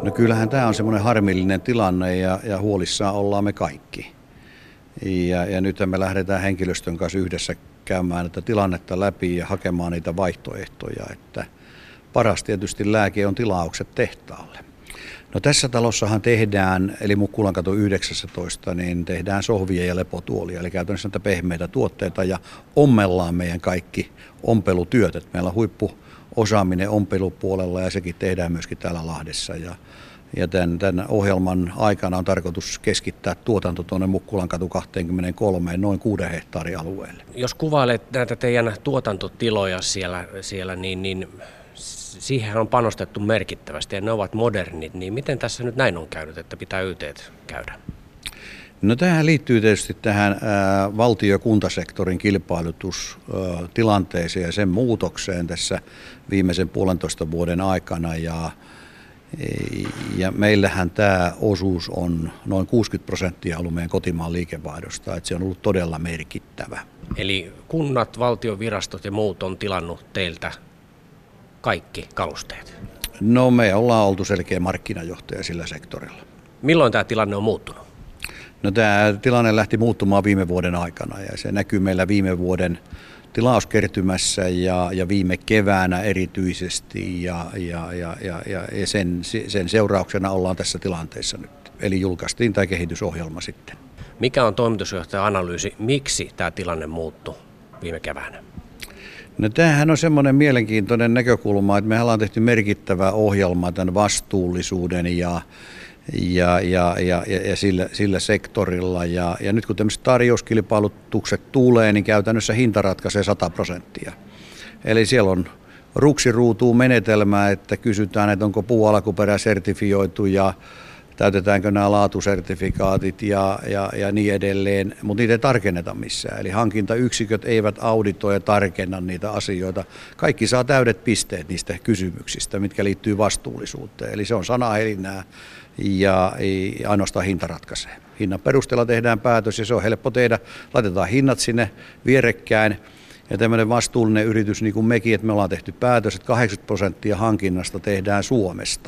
No kyllähän tämä on semmoinen harmillinen tilanne ja huolissaan ollaan me kaikki. Ja nyt me lähdetään henkilöstön kanssa yhdessä käymään tätä tilannetta läpi ja hakemaan niitä vaihtoehtoja. Että paras tietysti lääke on tilaukset tehtaalle. No tässä talossahan tehdään, eli Mukkulankatu 19, niin tehdään sohvia ja lepotuolia, eli käytännössä näitä pehmeitä tuotteita ja ommellaan meidän kaikki ompelutyöt. Et meillä on huippuosaaminen ompelupuolella ja sekin tehdään myöskin täällä Lahdessa. Ja tämän ohjelman aikana on tarkoitus keskittää tuotanto tuonne Mukkulankatu 23 noin 6 hehtaarin alueelle. Jos kuvailet näitä teidän tuotantotiloja siellä niin siihen on panostettu merkittävästi ja ne ovat modernit, niin miten tässä nyt näin on käynyt, että pitää yteet käydä? No tämähän liittyy tietysti tähän valtio- ja kuntasektorin kilpailutustilanteeseen ja sen muutokseen tässä viimeisen 1,5 vuoden aikana. Ja meillähän tämä osuus on noin 60% ollut meidän kotimaan liikevaihdosta, että se on ollut todella merkittävä. Eli kunnat, valtion virastot ja muut on tilannut teiltä kaikki kalusteet? No me ollaan oltu selkeä markkinajohtaja sillä sektorilla. Milloin tämä tilanne on muuttunut? No tämä tilanne lähti muuttumaan viime vuoden aikana ja se näkyy meillä viime vuoden tilauskertymässä ja viime keväänä erityisesti ja sen seurauksena ollaan tässä tilanteessa nyt. Eli julkaistiin tämä kehitysohjelma sitten. Mikä on toimitusjohtajan analyysi, miksi tämä tilanne muuttui viime keväänä? No tämähän on semmoinen mielenkiintoinen näkökulma, että me ollaan tehty merkittävä ohjelma tämän vastuullisuuden ja sillä sektorilla. Ja nyt kun tämmöiset tarjouskilpailutukset tulee, niin käytännössä hinta ratkaisee 100%. Eli siellä on ruuksiruutuun menetelmää, että kysytään, että onko puu alkuperä sertifioitu ja täytetäänkö nämä laatusertifikaatit ja niin edelleen, mutta niitä ei tarkenneta missään. Eli hankintayksiköt eivät auditoi ja tarkenna niitä asioita. Kaikki saa täydet pisteet niistä kysymyksistä, mitkä liittyy vastuullisuuteen. Eli se on sanahelinää ja ainoastaan hinta ratkaisee. Hinnan perusteella tehdään päätös ja se on helppo tehdä. Laitetaan hinnat sinne vierekkäin. Ja tämmöinen vastuullinen yritys niin kuin mekin, että me ollaan tehty päätös, että 80% hankinnasta tehdään Suomesta.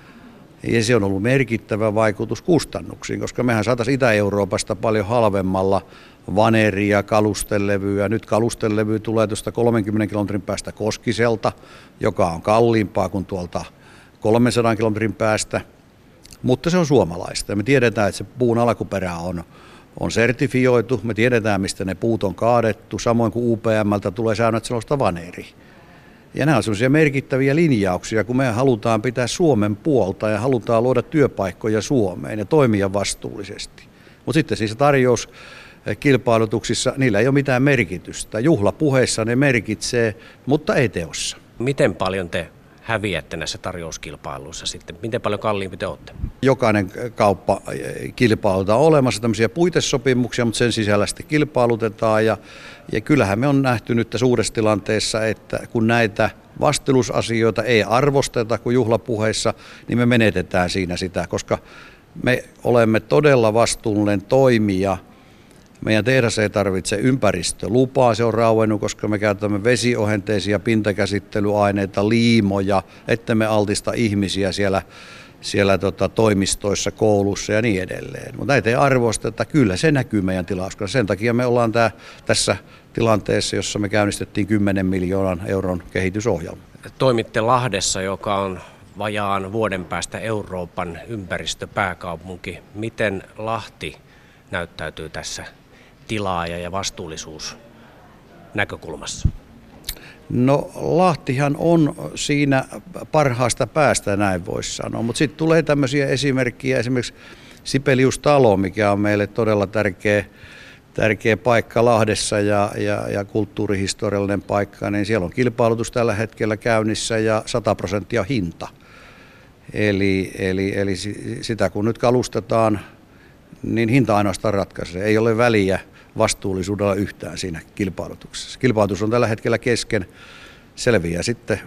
Ja se on ollut merkittävä vaikutus kustannuksiin, koska mehän saataisiin Itä-Euroopasta paljon halvemmalla vaneria, kalustelevyä. Nyt kalustelevy tulee tuosta 30 kilometrin päästä Koskiselta, joka on kalliimpaa kuin tuolta 300 kilometrin päästä, mutta se on suomalaista. Ja me tiedetään, että se puun alkuperä on sertifioitu, me tiedetään, mistä ne puut on kaadettu, samoin kuin UPM:ltä tulee säännöt sellaista vaneri. Ja nämä on sellaisia merkittäviä linjauksia, kun me halutaan pitää Suomen puolta ja halutaan luoda työpaikkoja Suomeen ja toimia vastuullisesti. Mutta sitten siis tarjouskilpailutuksissa niillä ei ole mitään merkitystä. Juhlapuheissa ne merkitsee, mutta ei teossa. Miten paljon te häviätte näissä tarjouskilpailuissa sitten? Miten paljon kalliimpi te olette? Jokainen kauppa kilpailutaan olemassa tämmöisiä puitesopimuksia, mutta sen sisällä sitten kilpailutetaan. Ja kyllähän me on nähty nyt tässä uudessa tilanteessa, että kun näitä vastuullisuusasioita ei arvosteta kuin juhlapuheissa, niin me menetetään siinä sitä, koska me olemme todella vastuullinen toimija. Meidän tehdas ei tarvitse ympäristölupaa, se on rauennut, koska me käytämme vesiohenteisia pintakäsittelyaineita, liimoja, että me altista ihmisiä siellä toimistoissa, koulussa ja niin edelleen. Mutta näitä ei arvosteta, kyllä se näkyy meidän tilauskannassa. Sen takia me ollaan tässä tilanteessa, jossa me käynnistettiin 10 miljoonan euron kehitysohjelma. Toimitte Lahdessa, joka on vajaan vuoden päästä Euroopan ympäristöpääkaupunki. Miten Lahti näyttäytyy tässä tilaaja- ja vastuullisuus näkökulmassa? No Lahtihan on siinä parhaasta päästä, näin voisi sanoa, mutta sitten tulee tämmöisiä esimerkkejä, esimerkiksi Sibelius-talo, mikä on meille todella tärkeä paikka Lahdessa ja kulttuurihistoriallinen paikka, niin siellä on kilpailutus tällä hetkellä käynnissä ja 100% hinta. Eli sitä kun nyt kalustetaan, niin hinta ainoastaan ratkaisee. Ei ole väliä vastuullisuudella yhtään siinä kilpailutuksessa. Kilpailutus on tällä hetkellä kesken. Selviää sitten,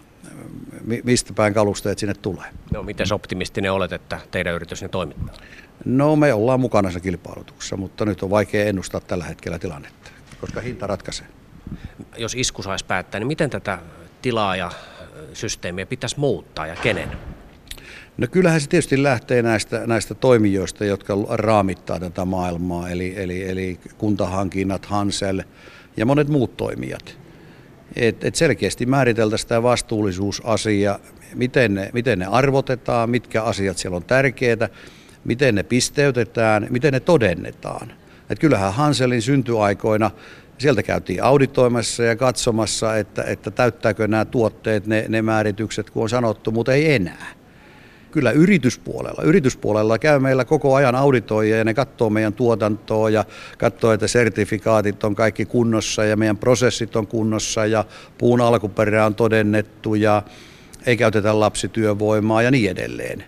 mistä päin kalusteet sinne tulee. No, miten optimistinen olet, että teidän yritys ne toimittaa? No me ollaan mukana siinä kilpailutuksessa, mutta nyt on vaikea ennustaa tällä hetkellä tilannetta, koska hinta ratkaisee. Jos isku saisi päättää, niin miten tätä tilaajasysteemiä pitäisi muuttaa ja kenen? No kyllähän se tietysti lähtee näistä toimijoista, jotka raamittaa tätä maailmaa, eli kuntahankinnat, Hansel ja monet muut toimijat. Et selkeästi määriteltäisiin tämä vastuullisuusasia, miten ne arvotetaan, mitkä asiat siellä on tärkeitä, miten ne pisteytetään, miten ne todennetaan. Et kyllähän Hanselin syntyaikoina sieltä käytiin auditoimassa ja katsomassa, että täyttääkö nämä tuotteet ne määritykset, kun on sanottu, mutta ei enää. Kyllä yrityspuolella käy meillä koko ajan auditoijia ja ne katsoo meidän tuotantoa ja katsoo, että sertifikaatit on kaikki kunnossa ja meidän prosessit on kunnossa ja puun alkuperä on todennettu ja ei käytetä lapsityövoimaa ja niin edelleen.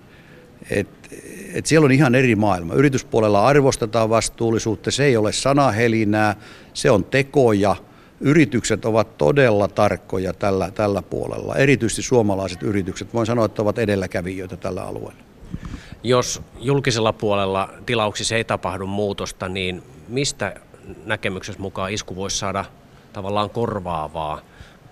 Et siellä on ihan eri maailma. Yrityspuolella arvostetaan vastuullisuutta, se ei ole sanahelinää, se on tekoja. Yritykset ovat todella tarkkoja tällä puolella, erityisesti suomalaiset yritykset. Voin sanoa, että ovat edelläkävijöitä tällä alueella. Jos julkisella puolella tilauksissa ei tapahdu muutosta, niin mistä näkemyksessä mukaan isku voisi saada tavallaan korvaavaa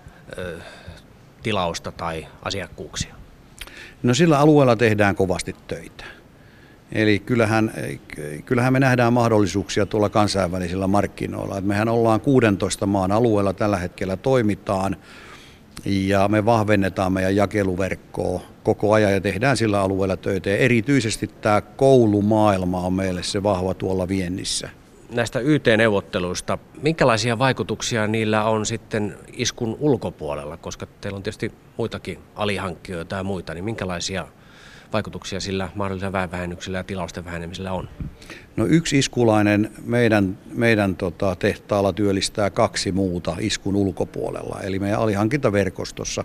tilausta tai asiakkuuksia? No sillä alueella tehdään kovasti töitä. Eli kyllähän me nähdään mahdollisuuksia tuolla kansainvälisillä markkinoilla. Et mehän ollaan 16 maan alueella tällä hetkellä toimitaan ja me vahvennetaan meidän jakeluverkkoa koko ajan ja tehdään sillä alueella töitä. Ja erityisesti tämä koulumaailma on meille se vahva tuolla viennissä. Näistä YT-neuvotteluista, minkälaisia vaikutuksia niillä on sitten iskun ulkopuolella, koska teillä on tietysti muitakin alihankkijoita ja muita, niin minkälaisia vaikutuksia sillä mahdollisella väenvähennyksellä ja tilausten vähenemisellä on? No yksi iskulainen meidän tehtaalla työllistää 2 muuta iskun ulkopuolella, eli meidän alihankintaverkostossa.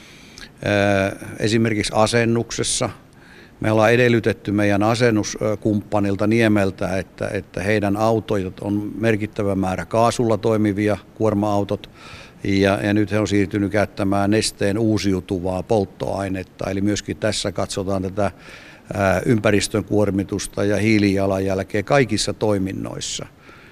Esimerkiksi asennuksessa me ollaan edellytetty meidän asennuskumppanilta Niemeltä, että heidän autot on merkittävä määrä kaasulla toimivia kuorma-autot, ja nyt he on siirtynyt käyttämään Nesteen uusiutuvaa polttoainetta, eli myöskin tässä katsotaan tätä ympäristön kuormitusta ja hiilijalanjälkeä kaikissa toiminnoissa.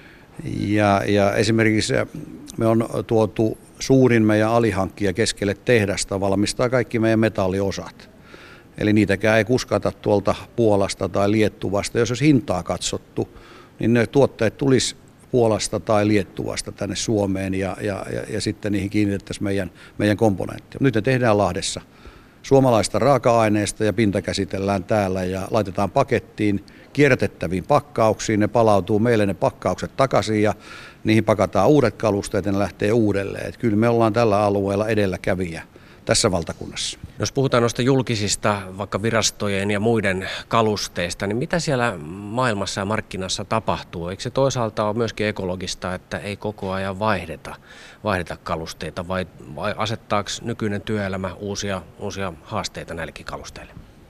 Ja esimerkiksi me on tuotu suurin meidän alihankkija keskelle tehdasta valmistaa kaikki meidän metalliosat. Eli niitäkään ei kuskata tuolta Puolasta tai Liettuvasta. Jos olisi hintaa katsottu, niin ne tuotteet tulisi Puolasta tai Liettuvasta tänne Suomeen ja sitten niihin kiinnitettäisiin meidän komponenttia. Nyt ne tehdään Lahdessa suomalaista raaka-aineesta ja pinta käsitellään täällä ja laitetaan pakettiin kierrätettäviin pakkauksiin. Ne palautuu meille ne pakkaukset takaisin ja niihin pakataan uudet kalusteet ja ne lähtee uudelleen. Et kyllä me ollaan tällä alueella edelläkävijä tässä valtakunnassa. Jos puhutaan noista julkisista, vaikka virastojen ja muiden kalusteista, niin mitä siellä maailmassa ja markkinassa tapahtuu? Eikö se toisaalta ole myöskin ekologista, että ei koko ajan vaihdeta kalusteita vai asettaako nykyinen työelämä uusia haasteita näillekin kalusteille?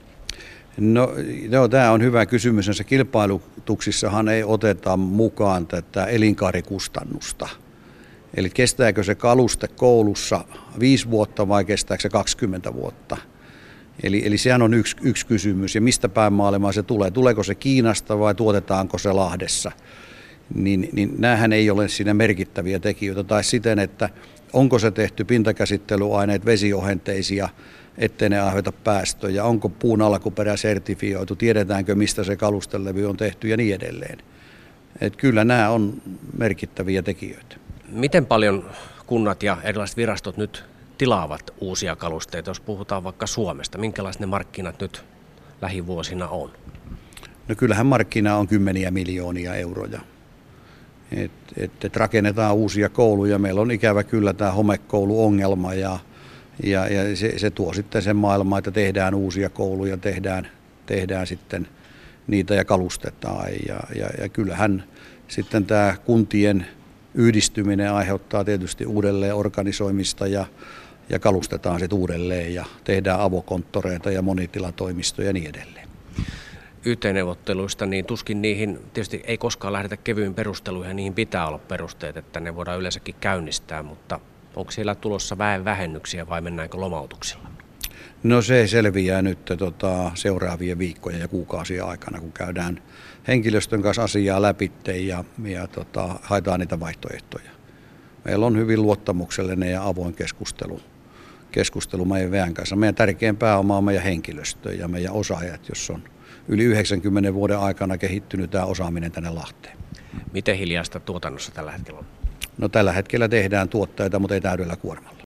No tämä on hyvä kysymys. Näissä kilpailutuksissahan ei oteta mukaan tätä elinkaarikustannusta. Eli kestääkö se kaluste koulussa 5 vuotta vai kestääkö se 20 vuotta? Eli sehän on yksi kysymys. Ja mistä päin maailmaa se tulee? Tuleeko se Kiinasta vai tuotetaanko se Lahdessa? Niin näähän ei ole siinä merkittäviä tekijöitä. Tai siten, että onko se tehty pintakäsittelyaineet vesiohenteisia, ettei ne aiheuta päästöjä? Onko puun alkuperä sertifioitu? Tiedetäänkö, mistä se kalustelevy on tehty ja niin edelleen? Et kyllä nämä on merkittäviä tekijöitä. Miten paljon kunnat ja erilaiset virastot nyt tilaavat uusia kalusteita, jos puhutaan vaikka Suomesta? Minkälaiset ne markkinat nyt lähivuosina on? No kyllähän markkina on 10 miljoonia euroja. Et rakennetaan uusia kouluja. Meillä on ikävä kyllä tämä homekouluongelma ja se tuo sitten sen maailman, että tehdään uusia kouluja, tehdään sitten niitä ja kalustetaan. Ja kyllähän sitten tämä kuntien yhdistyminen aiheuttaa tietysti uudelleen organisoimista ja kalustetaan sitten uudelleen ja tehdään avokonttoreita ja monitilatoimistoja ja niin edelleen. YT-neuvotteluista, niin tuskin niihin tietysti ei koskaan lähdetä kevyin perusteluihin ja niihin pitää olla perusteet, että ne voidaan yleensäkin käynnistää, mutta onko siellä tulossa vähennyksiä vai mennäänkö lomautuksilla? No se selviää nyt seuraavien viikkojen ja kuukausien aikana, kun käydään henkilöstön kanssa asiaa läpi ja haetaan niitä vaihtoehtoja. Meillä on hyvin luottamuksellinen ja avoin keskustelu keskustelu meidän VN kanssa. Meidän tärkein pääoma on meidän henkilöstö ja meidän osaajat, jos on yli 90 vuoden aikana kehittynyt tämä osaaminen tänne Lahteen. Miten hiljaista tuotannossa tällä hetkellä on? No tällä hetkellä tehdään tuotteita, mutta ei täydellä kuormalla.